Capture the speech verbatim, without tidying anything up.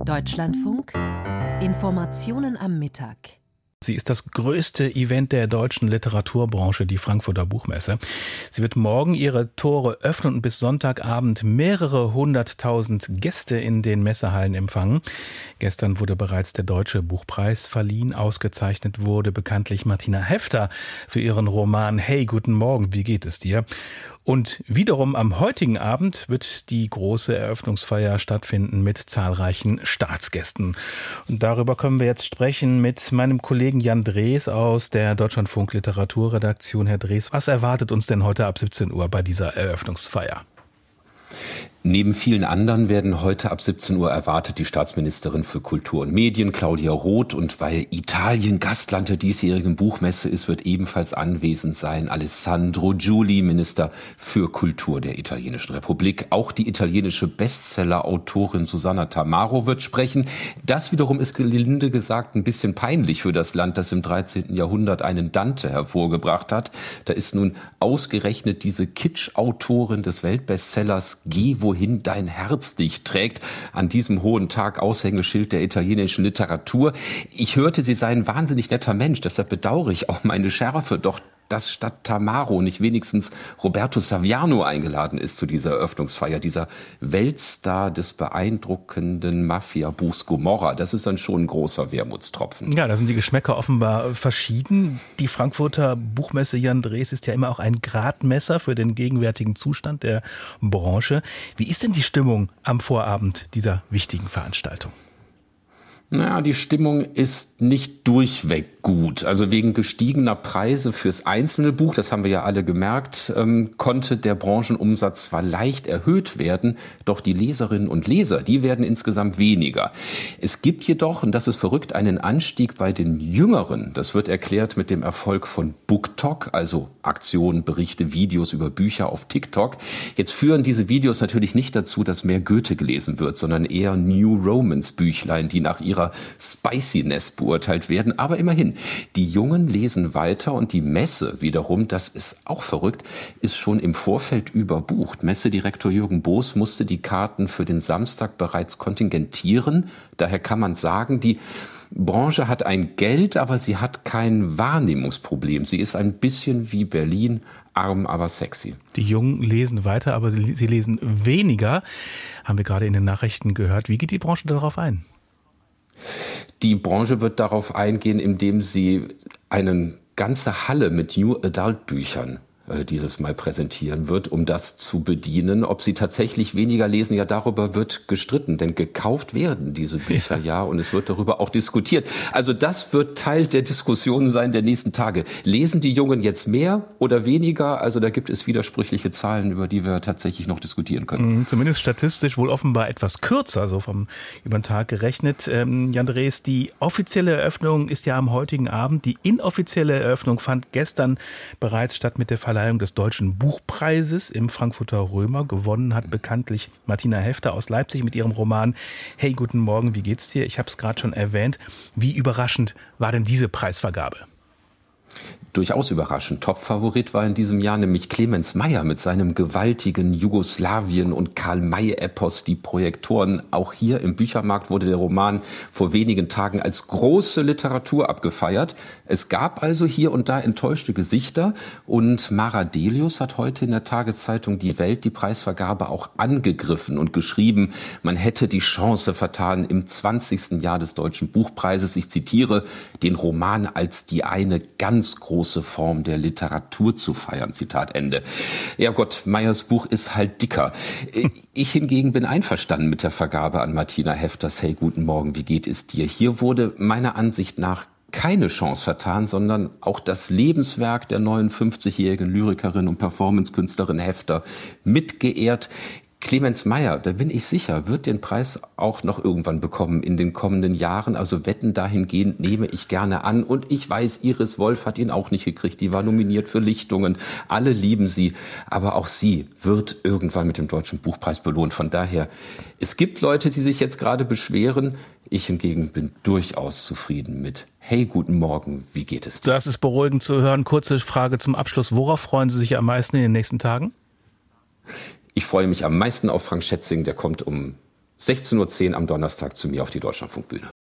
Deutschlandfunk Informationen am Mittag. Sie ist das größte Event der deutschen Literaturbranche, die Frankfurter Buchmesse. Sie wird morgen ihre Tore öffnen und bis Sonntagabend mehrere hunderttausend Gäste in den Messehallen empfangen. Gestern wurde bereits der Deutsche Buchpreis verliehen. Ausgezeichnet wurde bekanntlich Martina Hefter für ihren Roman Hey, guten Morgen, wie geht es dir? Und wiederum am heutigen Abend wird die große Eröffnungsfeier stattfinden mit zahlreichen Staatsgästen. Und darüber können wir jetzt sprechen mit meinem Kollegen Jan Drees aus der Deutschlandfunk Literaturredaktion. Herr Drees, was erwartet uns denn heute ab siebzehn Uhr bei dieser Eröffnungsfeier? Neben vielen anderen werden heute ab siebzehn Uhr erwartet die Staatsministerin für Kultur und Medien, Claudia Roth. Und weil Italien Gastland der diesjährigen Buchmesse ist, wird ebenfalls anwesend sein Alessandro Giuli, Minister für Kultur der Italienischen Republik. Auch die italienische Bestseller-Autorin Susanna Tamaro wird sprechen. Das wiederum ist gelinde gesagt ein bisschen peinlich für das Land, das im dreizehnten Jahrhundert einen Dante hervorgebracht hat. Da ist nun ausgerechnet diese Kitsch-Autorin des Weltbestsellers Geh, wohin dein Herz dich trägt, an diesem hohen Tag Aushängeschild der italienischen Literatur. Ich hörte, sie sei ein wahnsinnig netter Mensch, deshalb bedauere ich auch meine Schärfe, doch dass statt Tamaro nicht wenigstens Roberto Saviano eingeladen ist zu dieser Eröffnungsfeier, dieser Weltstar des beeindruckenden Mafia-Buchs Gomorra, das ist dann schon ein großer Wermutstropfen. Ja, da sind die Geschmäcker offenbar verschieden. Die Frankfurter Buchmesse, Jan Drees, ist ja immer auch ein Gradmesser für den gegenwärtigen Zustand der Branche. Wie ist denn die Stimmung am Vorabend dieser wichtigen Veranstaltung? Naja, die Stimmung ist nicht durchweg gut. Also wegen gestiegener Preise fürs einzelne Buch, das haben wir ja alle gemerkt, ähm, konnte der Branchenumsatz zwar leicht erhöht werden, doch die Leserinnen und Leser, die werden insgesamt weniger. Es gibt jedoch, und das ist verrückt, einen Anstieg bei den Jüngeren. Das wird erklärt mit dem Erfolg von BookTok, also Aktionen, Berichte, Videos über Bücher auf TikTok. Jetzt führen diese Videos natürlich nicht dazu, dass mehr Goethe gelesen wird, sondern eher New Romance Büchlein, die nach ihrer Spiciness beurteilt werden. Aber immerhin, die Jungen lesen weiter und die Messe wiederum, das ist auch verrückt, ist schon im Vorfeld überbucht. Messedirektor Jürgen Boos musste die Karten für den Samstag bereits kontingentieren. Daher kann man sagen, die Branche hat ein Geld, aber sie hat kein Wahrnehmungsproblem. Sie ist ein bisschen wie Berlin, arm, aber sexy. Die Jungen lesen weiter, aber sie, sie lesen weniger. Haben wir gerade in den Nachrichten gehört. Wie geht die Branche darauf ein? Die Branche wird darauf eingehen, indem sie eine ganze Halle mit New Adult Büchern dieses Mal präsentieren wird, um das zu bedienen. Ob sie tatsächlich weniger lesen, ja, darüber wird gestritten, denn gekauft werden diese Bücher ja, und es wird darüber auch diskutiert. Also das wird Teil der Diskussion sein der nächsten Tage. Lesen die Jungen jetzt mehr oder weniger? Also da gibt es widersprüchliche Zahlen, über die wir tatsächlich noch diskutieren können. Zumindest statistisch wohl offenbar etwas kürzer, so vom über den Tag gerechnet. Ähm, Jan Drees, die offizielle Eröffnung ist ja am heutigen Abend. Die inoffizielle Eröffnung fand gestern bereits statt mit der Verleihung des Deutschen Buchpreises im Frankfurter Römer. Gewonnen hat bekanntlich Martina Hefter aus Leipzig mit ihrem Roman Hey, guten Morgen, wie geht's dir? Ich habe es gerade schon erwähnt. Wie überraschend war denn diese Preisvergabe? Durchaus überraschend. Top-Favorit war in diesem Jahr nämlich Clemens Meyer mit seinem gewaltigen Jugoslawien- und Karl-May-Epos Die Projektoren. Auch hier im Büchermarkt wurde der Roman vor wenigen Tagen als große Literatur abgefeiert. Es gab also hier und da enttäuschte Gesichter und Mara Delius hat heute in der Tageszeitung Die Welt die Preisvergabe auch angegriffen und geschrieben, man hätte die Chance vertan, im zwanzigsten Jahr des Deutschen Buchpreises, ich zitiere, den Roman als die eine ganz große Form der Literatur zu feiern, Zitat Ende. Ja Gott, Meyers Buch ist halt dicker. Ich hingegen bin einverstanden mit der Vergabe an Martina Hefters Hey, guten Morgen, wie geht es dir? Hier wurde meiner Ansicht nach keine Chance vertan, sondern auch das Lebenswerk der neunundfünfzigjährigen Lyrikerin und Performancekünstlerin Hefter mitgeehrt. Clemens Meyer, da bin ich sicher, wird den Preis auch noch irgendwann bekommen in den kommenden Jahren. Also Wetten dahingehend nehme ich gerne an. Und ich weiß, Iris Wolf hat ihn auch nicht gekriegt. Die war nominiert für Lichtungen. Alle lieben sie. Aber auch sie wird irgendwann mit dem Deutschen Buchpreis belohnt. Von daher, es gibt Leute, die sich jetzt gerade beschweren. Ich hingegen bin durchaus zufrieden mit Hey, guten Morgen, wie geht es dir? Das ist beruhigend zu hören. Kurze Frage zum Abschluss. Worauf freuen Sie sich am meisten in den nächsten Tagen? Ich freue mich am meisten auf Frank Schätzing, der kommt um sechzehn Uhr zehn am Donnerstag zu mir auf die Deutschlandfunkbühne.